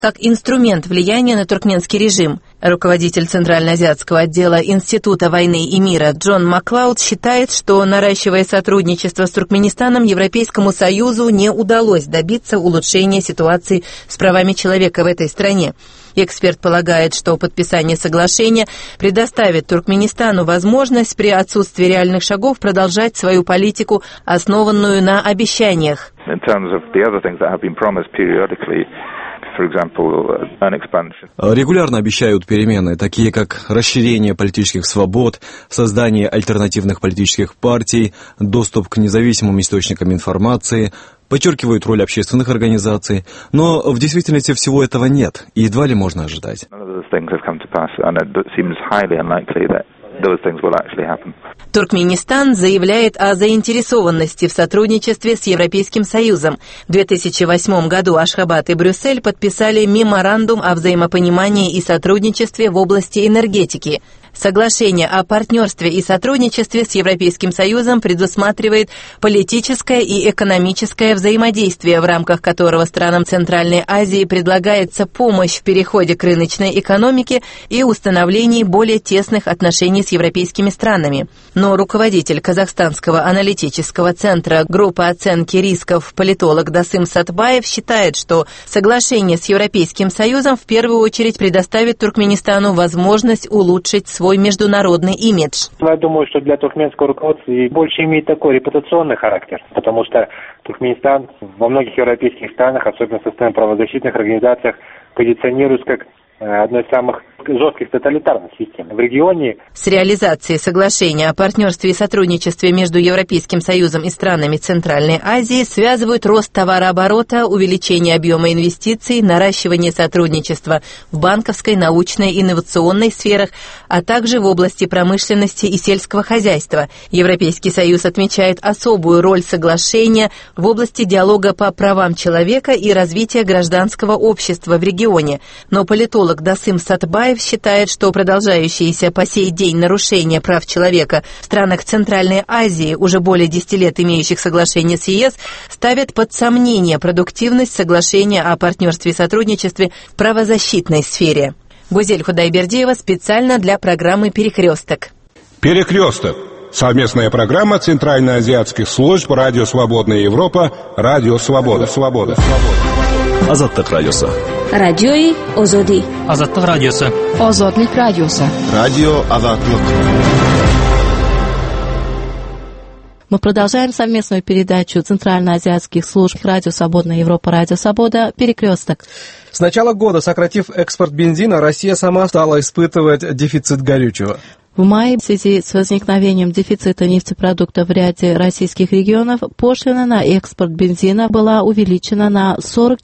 как инструмент влияния на туркменский режим. Руководитель Центральноазиатского отдела Института войны и мира Джон Маклауд считает, что, наращивая сотрудничество с Туркменистаном, Европейскому Союзу не удалось добиться улучшения ситуации с правами человека в этой стране. Эксперт полагает, что подписание соглашения предоставит Туркменистану возможность при отсутствии реальных шагов продолжать свою политику, основанную на обещаниях. Регулярно обещают перемены, такие как расширение политических свобод, создание альтернативных политических партий, доступ к независимым источникам информации, подчеркивают роль общественных организаций, но в действительности всего этого нет, и едва ли можно ожидать. Туркменистан заявляет о заинтересованности в сотрудничестве с Европейским Союзом. В 2008 году Ашхабад и Брюссель подписали меморандум о взаимопонимании и сотрудничестве в области энергетики. Соглашение о партнерстве и сотрудничестве с Европейским Союзом предусматривает политическое и экономическое взаимодействие, в рамках которого странам Центральной Азии предлагается помощь в переходе к рыночной экономике и установлении более тесных отношений с европейскими странами. Но руководитель Казахстанского аналитического центра группы оценки рисков политолог Дасым Сатбаев считает, что соглашение с Европейским Союзом в первую очередь предоставит Туркменистану возможность улучшить свой международный имидж. Я думаю, что для туркменского руководства больше имеет такой репутационный характер, потому что Туркменистан во многих европейских странах, особенно в социальных правозащитных организациях, позиционируется как одной из самых жестких тоталитарных систем в регионе. С реализацией соглашения о партнерстве и сотрудничестве между Европейским Союзом и странами Центральной Азии связывают рост товарооборота, увеличение объема инвестиций, наращивание сотрудничества в банковской, научной и инновационной сферах, а также в области промышленности и сельского хозяйства. Европейский Союз отмечает особую роль соглашения в области диалога по правам человека и развития гражданского общества в регионе. Но политолог Дасым Сатбаев считает, что продолжающиеся по сей день нарушения прав человека в странах Центральной Азии, уже более 10 лет имеющих соглашение с ЕС, ставят под сомнение продуктивность соглашения о партнерстве и сотрудничестве в правозащитной сфере. Гузель Худайбердиева специально для программы «Перекресток». «Перекресток» — совместная программа Центральноазиатских служб «Радио Свободная Европа», «Радио Свобода». Азаттык радиосы. Радиои Озоди. Азаттык радиосы. Озодлик радиосы. Радио Азаттык. Мы продолжаем совместную передачу Центральноазиатских служб «Радио Свободная Европа», «Радио Свобода», «Перекресток». С начала года, сократив экспорт бензина, Россия сама стала испытывать дефицит горючего. В мае в связи с возникновением дефицита нефтепродуктов в ряде российских регионов пошлина на экспорт бензина была увеличена на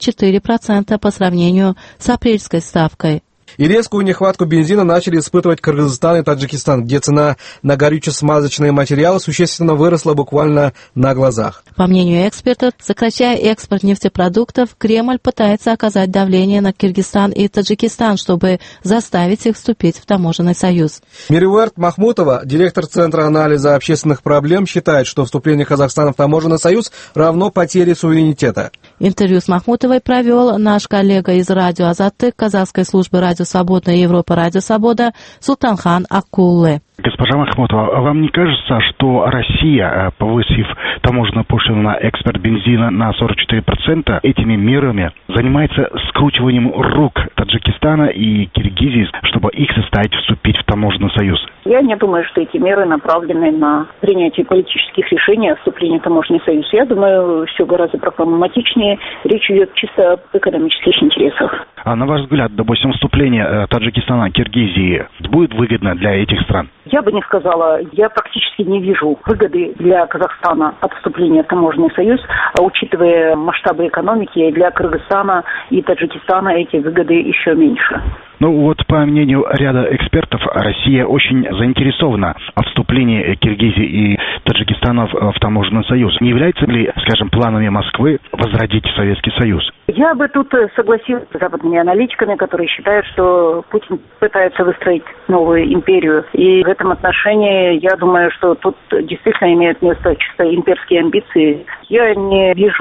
44% по сравнению с апрельской ставкой. И резкую нехватку бензина начали испытывать Кыргызстан и Таджикистан, где цена на горюче-смазочные материалы существенно выросла буквально на глазах. По мнению экспертов, сокращая экспорт нефтепродуктов, Кремль пытается оказать давление на Киргизстан и Таджикистан, чтобы заставить их вступить в таможенный союз. Меруэрт Махмутова, директор Центра анализа общественных проблем, считает, что вступление Казахстана в таможенный союз равно потере суверенитета. Интервью с Махмутовой провел наш коллега из радио Азаттык, казахской службы «Радио Свободная Европа», «Радио Свобода» Султанхан Акуллы. Госпожа Махмутова, вам не кажется, что Россия, повысив таможенную пошлину на экспорт бензина на 44%, этими мерами занимается скручиванием рук Таджикистана и Киргизии, чтобы их заставить вступить в таможенный союз? Я не думаю, что эти меры направлены на принятие политических решений о вступлении в таможенный союз. Я думаю, все гораздо прагматичнее. Речь идет чисто об экономических интересах. А на ваш взгляд, допустим, вступление Таджикистана и Киргизии будет выгодно для этих стран? Я бы не сказала, я практически не вижу выгоды для Казахстана от вступления в таможенный союз, а учитывая масштабы экономики, для Кыргызстана и Таджикистана эти выгоды еще меньше. Ну вот, по мнению ряда экспертов, Россия очень заинтересована в вступлении Киргизии и Таджикистана в таможенный союз. Не является ли, скажем, планами Москвы возродить Советский Союз? Я бы тут согласилась с западными аналитиками, которые считают, что Путин пытается выстроить новую империю. И в этом отношении я думаю, что тут действительно имеют место чисто имперские амбиции. Я не вижу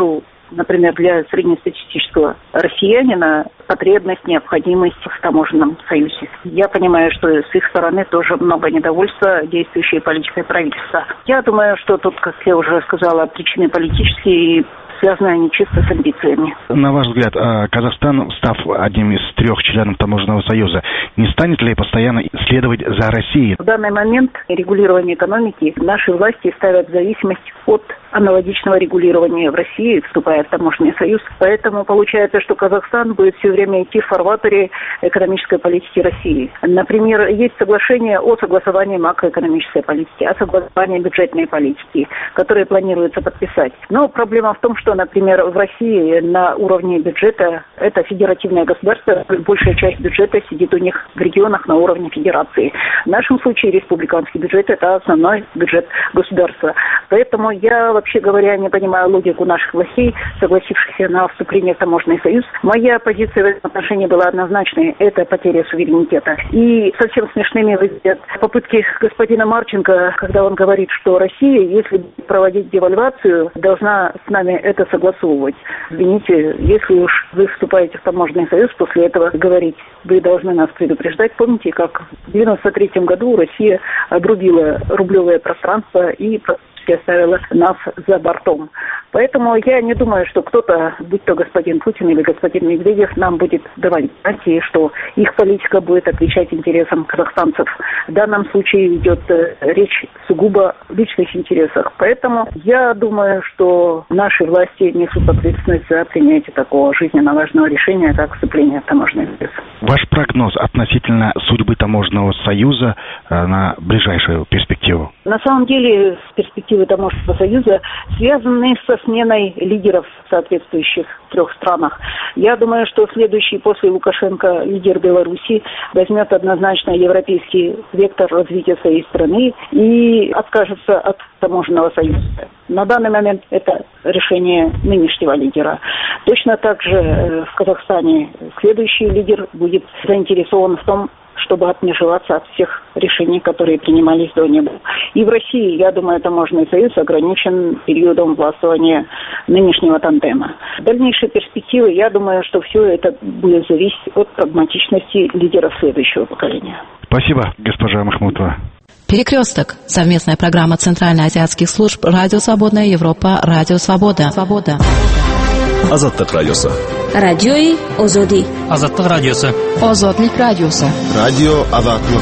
например, для среднестатистического россиянина потребность, необходимость в таможенном союзе. Я понимаю, что с их стороны тоже много недовольства действующей политикой правительства. Я думаю, что тут, как я уже сказала, причины политические, связаны они чисто с амбициями. На ваш взгляд, Казахстан, став одним из 3 членов таможенного союза, не станет ли постоянно следовать за Россией? В данный момент регулирование экономики наши власти ставят в зависимость от аналогичного регулирования в России, вступая в таможенный союз. Поэтому получается, что Казахстан будет все время идти в фарватере экономической политики России. Например, есть соглашение о согласовании макроэкономической политики, о согласовании бюджетной политики, которые планируется подписать. Но проблема в том, что, например, в России на уровне бюджета, это федеративное государство, большая часть бюджета сидит у них в регионах на уровне федерации. В нашем случае республиканский бюджет – это основной бюджет государства. Поэтому я, вообще говоря, не понимаю логику наших властей, согласившихся на вступление в таможенный союз. Моя позиция в этом отношении была однозначной – это потеря суверенитета. И совсем смешными выглядят попытки господина Марченко, когда он говорит, что Россия, если проводить девальвацию, должна с нами это согласовывать. Извините, если уж вы вступаете в таможенный союз, после этого говорить, вы должны нас предупреждать. Помните, как в 1993 году Россия обрубила рублевое пространство и оставила нас за бортом. Поэтому я не думаю, что кто-то, будь то господин Путин или господин Медведев, нам будет давать гарантии, что их политика будет отвечать интересам казахстанцев. В данном случае идет речь сугубо о личных интересах. Поэтому я думаю, что наши власти несут ответственность за принятие такого жизненно важного решения, как вступление в таможенный союз. Ваш прогноз относительно судьбы таможенного союза на ближайшую перспективу? На самом деле перспективы таможенного союза связаны со сменой лидеров в соответствующих 3 странах. Я думаю, что следующий после Лукашенко лидер Беларуси возьмет однозначно европейский вектор развития своей страны и откажется от таможенного союза. На данный момент это решение нынешнего лидера. Точно так же в Казахстане следующий лидер будет заинтересован в том, чтобы отмежеваться от всех решений, которые принимались до него. И в России, я думаю, таможенный союз ограничен периодом властвования нынешнего тандема. В дальнейшей перспективе, я думаю, что все это будет зависеть от прагматичности лидеров следующего поколения. Спасибо, госпожа Махмутова. Перекресток. Совместная программа Центральноазиатских служб «Радио Свободная Европа», «Радио Свобода». Азаттык радиосы. Радиои Озоди. Азаттык радиосы. Озодлик радиосы. Радио Азаттык.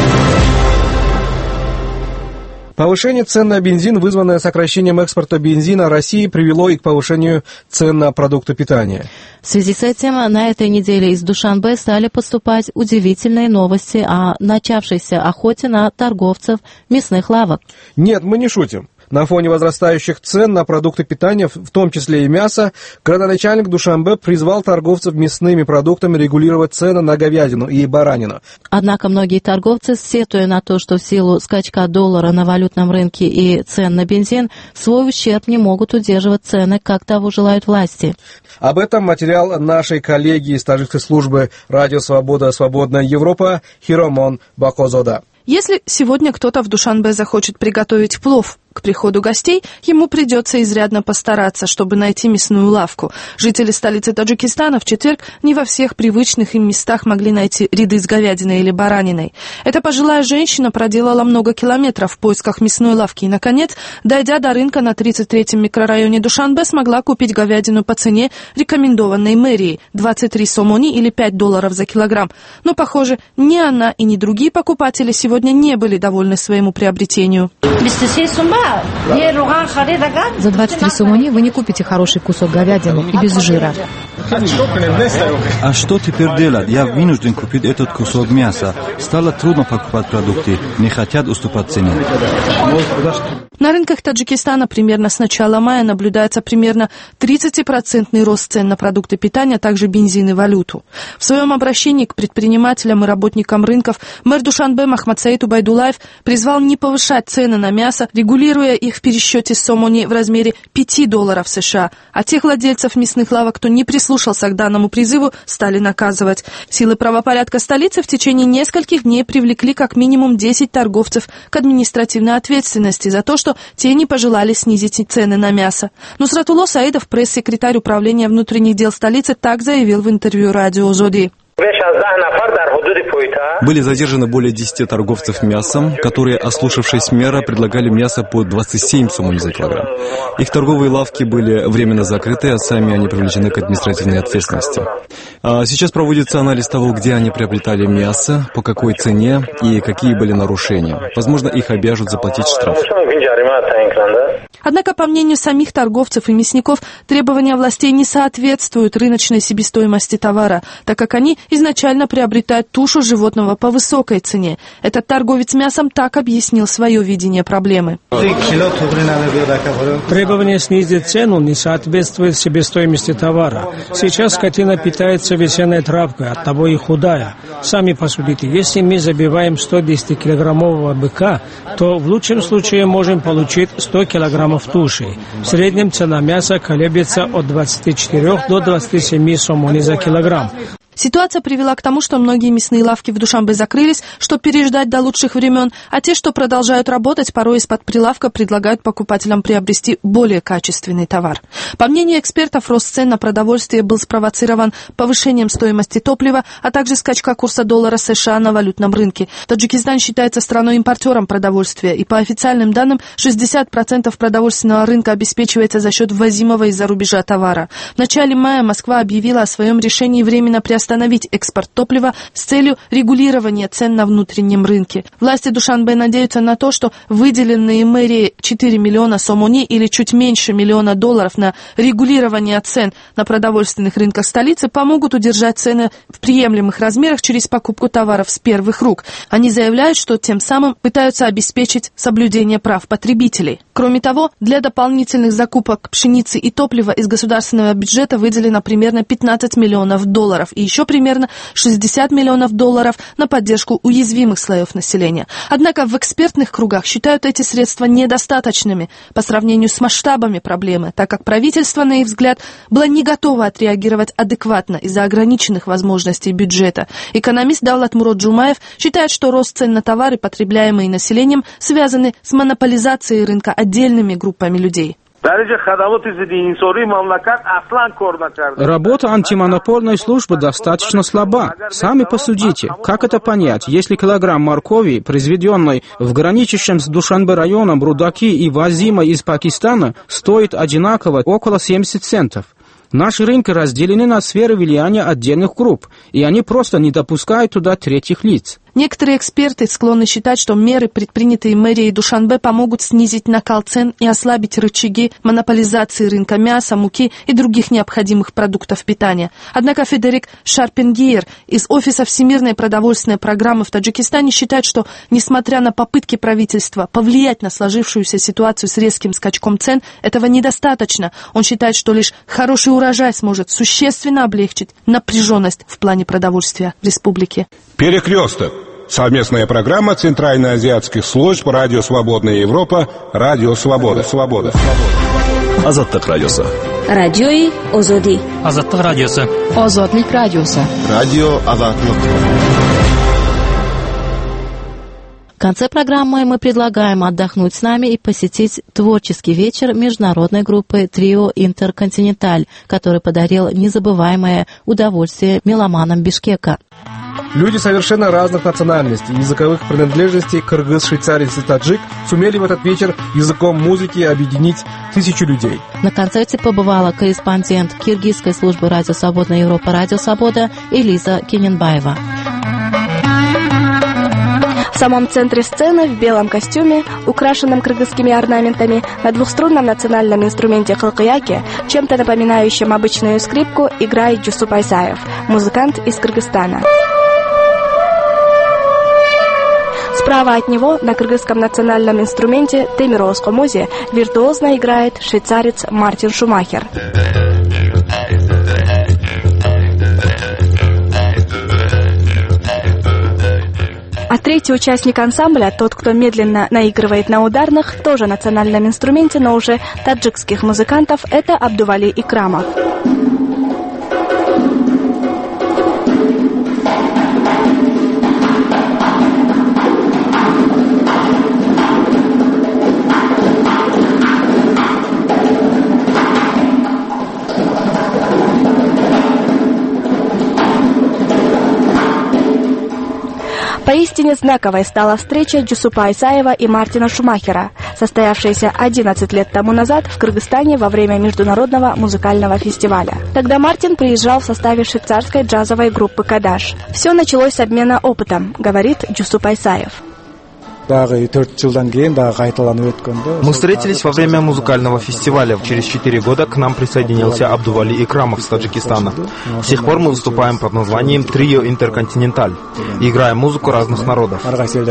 Повышение цен на бензин, вызванное сокращением экспорта бензина России, привело и к повышению цен на продукты питания. В связи с этим на этой неделе из Душанбе стали поступать удивительные новости о начавшейся охоте на торговцев мясных лавок. Нет, мы не шутим. На фоне возрастающих цен на продукты питания, в том числе и мясо, градоначальник Душанбе призвал торговцев мясными продуктами регулировать цены на говядину и баранину. Однако многие торговцы, сетуя на то, что в силу скачка доллара на валютном рынке и цен на бензин, в свой ущерб не могут удерживать цены, как того желают власти. Об этом материал нашей коллеги из таджикской службы «Радио Свобода. Свободная Европа» Хиромон Бакозода. Если сегодня кто-то в Душанбе захочет приготовить плов к приходу гостей, ему придется изрядно постараться, чтобы найти мясную лавку. Жители столицы Таджикистана в четверг не во всех привычных им местах могли найти ряды с говядиной или бараниной. Эта пожилая женщина проделала много километров в поисках мясной лавки и, наконец, дойдя до рынка на 33-м микрорайоне Душанбе, смогла купить говядину по цене, рекомендованной мэрией – 23 сомони или $5 за килограмм. Но, похоже, ни она и ни другие покупатели сегодня не были довольны своему приобретению. За 23 сомони вы не купите хороший кусок говядины и без жира. А что теперь делать? Я вынужден купить этот кусок мяса. Стало трудно покупать продукты. Не хотят уступать цене. На рынках Таджикистана примерно с начала мая наблюдается примерно 30% рост цен на продукты питания, а также бензин и валюту. В своем обращении к предпринимателям и работникам рынков мэр Душанбе Махмад Саид Убайдулаев призвал не повышать цены на мясо, регулируя их в пересчете с сомони в размере $5 США, а тех владельцев мясных лавок, кто не прислушался к данному призыву, стали наказывать. Силы правопорядка столицы в течение нескольких дней привлекли как минимум 10 торговцев к административной ответственности за то, что что те не пожелали снизить цены на мясо. Нусратулло Саидов, пресс-секретарь управления внутренних дел столицы, так заявил в интервью радио «Озоди». Были задержаны более 10 торговцев мясом, которые, ослушавшись мэра, предлагали мясо по 27 сомони за килограмм. Их торговые лавки были временно закрыты, а сами они привлечены к административной ответственности. Сейчас проводится анализ того, где они приобретали мясо, по какой цене и какие были нарушения. Возможно, их обяжут заплатить штраф. Однако, по мнению самих торговцев и мясников, требования властей не соответствуют рыночной себестоимости товара, так как они изначально приобретают тушу животного по высокой цене. Этот торговец мясом так объяснил свое видение проблемы. Требование снизить цену не соответствует себестоимости товара. Сейчас скотина питается весенней травкой, оттого и худая. Сами посудите, если мы забиваем 110-килограммового быка, то в лучшем случае можем получить 100 килограммов туши. В среднем цена мяса колеблется от 24 до 27 сомони за килограмм. Ситуация привела к тому, что многие мясные лавки в Душанбе закрылись, чтобы переждать до лучших времен, а те, что продолжают работать, порой из-под прилавка предлагают покупателям приобрести более качественный товар. По мнению экспертов, рост цен на продовольствие был спровоцирован повышением стоимости топлива, а также скачка курса доллара США на валютном рынке. Таджикистан считается страной-импортером продовольствия, и по официальным данным 60% продовольственного рынка обеспечивается за счет ввозимого из-за рубежа товара. В начале мая Москва объявила о своем решении временно приостановить экспорт топлива с целью регулирования цен на внутреннем рынке. Власти Душанбе надеются на то, что выделенные мэрией 4 миллиона сомони или чуть меньше $1 миллиона на регулирование цен на продовольственных рынках столицы помогут удержать цены в приемлемых размерах через покупку товаров с первых рук. Они заявляют, что тем самым пытаются обеспечить соблюдение прав потребителей. Кроме того, для дополнительных закупок пшеницы и топлива из государственного бюджета выделено примерно $15 миллионов и еще примерно $60 миллионов на поддержку уязвимых слоев населения. Однако в экспертных кругах считают эти средства недостаточными по сравнению с масштабами проблемы, так как правительство, на их взгляд, было не готово отреагировать адекватно из-за ограниченных возможностей бюджета. Экономист Давлат Мурод Джумаев считает, что рост цен на товары, потребляемые населением, связаны с монополизацией рынка отдельными группами людей. Работа антимонопольной службы достаточно слаба. Сами посудите, как это понять, если килограмм моркови, произведенной в граничащем с Душанбе районом Рудаки и возимой из Пакистана, стоит одинаково около 70 центов. Наши рынки разделены на сферы влияния отдельных групп, и они просто не допускают туда третьих лиц. Некоторые эксперты склонны считать, что меры, предпринятые мэрией Душанбе, помогут снизить накал цен и ослабить рычаги монополизации рынка мяса, муки и других необходимых продуктов питания. Однако Федерик Шарпенгиер из Офиса Всемирной продовольственной программы в Таджикистане считает, что, несмотря на попытки правительства повлиять на сложившуюся ситуацию с резким скачком цен, этого недостаточно. Он считает, что лишь хороший урожай сможет существенно облегчить напряженность в плане продовольствия в республике. Перекресток. Совместная программа Центральноазиатских служб «Радио Свободная Европа», «Радио Свобода». Азаттык радиосы. Радиои Озоди. Азаттык радиосы. Озодлик радиосы. Радио Азаттык. В конце программы мы предлагаем отдохнуть с нами и посетить творческий вечер международной группы «Трио Интерконтиненталь», который подарил незабываемое удовольствие меломанам Бишкека. Люди совершенно разных национальностей и языковых принадлежностей, кыргыз, швейцарец и таджик, сумели в этот вечер языком музыки объединить 1000 людей. На концерте побывала корреспондент киргизской службы «Радио Свободная Европа» «Радио Свобода» Элиза Кененбаева. В самом центре сцены, в белом костюме, украшенном кыргызскими орнаментами, на двухструнном национальном инструменте кылкыяки, чем-то напоминающем обычную скрипку, играет Джусуп Айсаев, музыкант из Кыргызстана. Справа от него на кыргызском национальном инструменте темирос комузи виртуозно играет швейцарец Мартин Шумахер. А третий участник ансамбля, тот, кто медленно наигрывает на ударных, тоже национальном инструменте, но уже таджикских музыкантов, это Абдували Икрамов. Поистине знаковой стала встреча Джусупа Айсаева и Мартина Шумахера, состоявшаяся 11 лет тому назад в Кыргызстане во время международного музыкального фестиваля. Тогда Мартин приезжал в составе швейцарской джазовой группы «Кадаш». Все началось с обмена опытом, говорит Джусуп Айсаев. Мы встретились во время музыкального фестиваля. Через 4 года к нам присоединился Абдували Икрамов с Таджикистана. С тех пор мы выступаем под названием «Трио Интерконтиненталь» и играем музыку разных народов.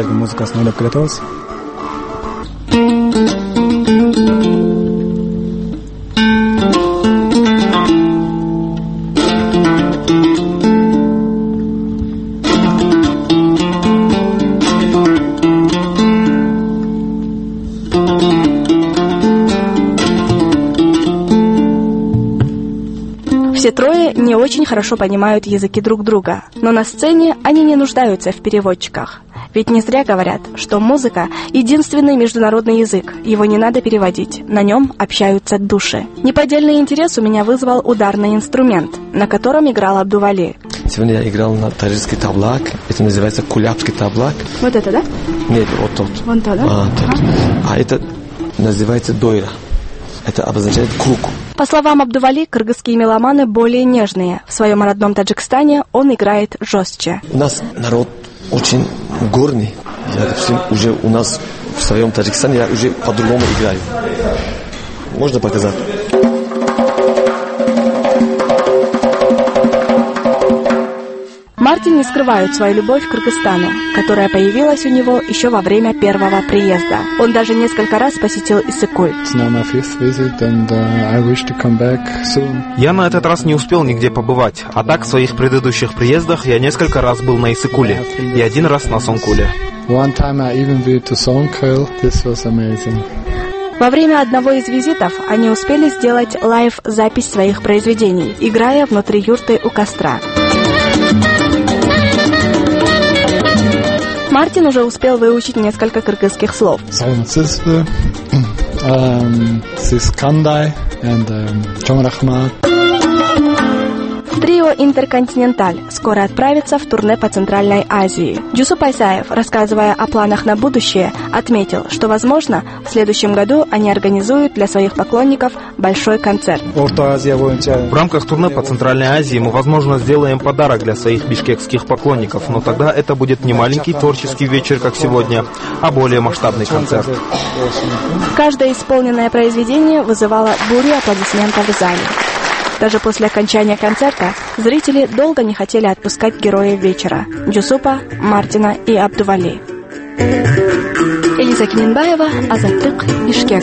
Все трое не очень хорошо понимают языки друг друга, но на сцене они не нуждаются в переводчиках. Ведь не зря говорят, что музыка – единственный международный язык, его не надо переводить, на нем общаются души. Неподдельный интерес у меня вызвал ударный инструмент, на котором играл Абдували. Сегодня я играл на таджикский таблак, это называется кулябский таблак. Вот это, да? Нет, вот тот. Вон то, да? Тот. А это называется дойра. Это обозначает круг. По словам Абдували, кыргызские меломаны более нежные. В своем родном Таджикистане он играет жестче. У нас народ очень горный. Я, допустим, уже у нас в своем Таджикистане я уже по-другому играю. Можно показать? Мартин не скрывает свою любовь к Кыргызстану, которая появилась у него еще во время первого приезда. Он даже несколько раз посетил Иссык-Куль. Я на этот раз не успел нигде побывать, а так в своих предыдущих приездах я несколько раз был на Иссык-Куле и один раз на Сонкуле. Во время одного из визитов они успели сделать лайв-запись своих произведений, играя внутри юрты у костра. Мартин уже успел выучить несколько кыргызских слов. Трио «Интерконтиненталь» скоро отправится в турне по Центральной Азии. Джусуп Айсаев, рассказывая о планах на будущее, отметил, что, возможно, в следующем году они организуют для своих поклонников большой концерт. В рамках турне по Центральной Азии мы, возможно, сделаем подарок для своих бишкекских поклонников, но тогда это будет не маленький творческий вечер, как сегодня, а более масштабный концерт. Каждое исполненное произведение вызывало бурю аплодисментов в зале. Даже после окончания концерта зрители долго не хотели отпускать героев вечера – Джусупа, Мартина и Абдували. Элиза Кененбаева, Азаттык, Бишкек.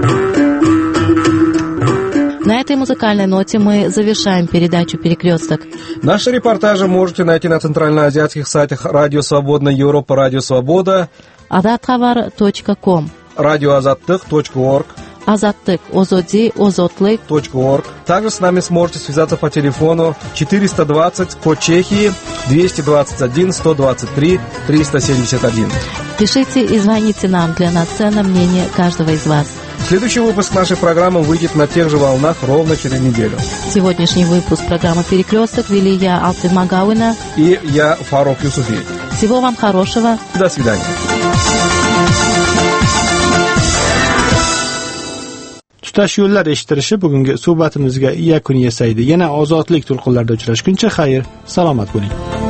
На этой музыкальной ноте мы завершаем передачу «Перекресток». Наши репортажи можете найти на центральноазиатских сайтах «Радио Свободная Европа», «Радио Свобода», azatxabar.com, radioazattık.org, Азаттык, Озоди, Озотлык.org. Также с нами сможете связаться по телефону 420 код Чехии 221 123 371. Пишите и звоните нам, для нас ценно мнение каждого из вас. Следующий выпуск нашей программы выйдет на тех же волнах ровно через неделю. Сегодняшний выпуск программы «Перекресток» вели я, Алтын Магауина, и я, Фарук Юсуфи. Всего вам хорошего. До свидания. Tutash yo'llar eshittirishi bugungi suhbatimizga yakun yasaydi. Yana ozodlik to'lqinlarida uchrashguncha xayr, salomat bo'ling.